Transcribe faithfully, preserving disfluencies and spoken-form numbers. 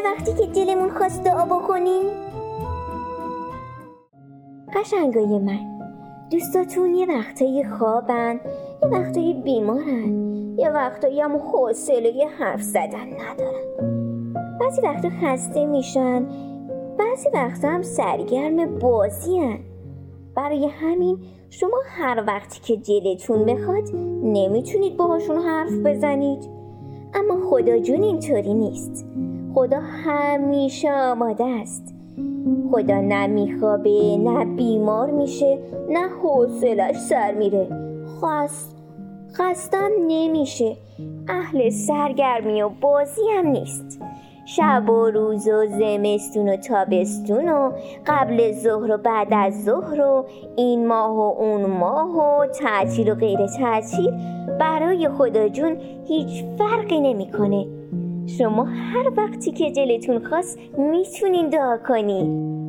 وقتی که دلمون خواست دعا بکنیم؟ قشنگای من، دوستاتون یه وقتایی خوابن، یه وقتایی بیمارن، یه وقتایی هم حوصله حرف زدن ندارن، بعضی وقتا خسته میشن، بعضی وقتا هم سرگرم بازی هن. برای همین شما هر وقتی که دلتون بخواد نمیتونید باهاشون حرف بزنید. اما خدا جون اینطوری نیست. خدا همیشه آماده است. خدا نه میخوابه، نه بیمار میشه، نه حوصلش سر میره. خست خستم نمیشه. اهل سرگرمی و بازی هم نیست. شب و روز و زمستون و تابستون و قبل ظهر و بعد از ظهر و این ماه و اون ماه و تعطیل و غیر تعطیل برای خدا جون هیچ فرقی نمیکنه. شما هر وقتی که دلتون خواست میتونین دعا کنین.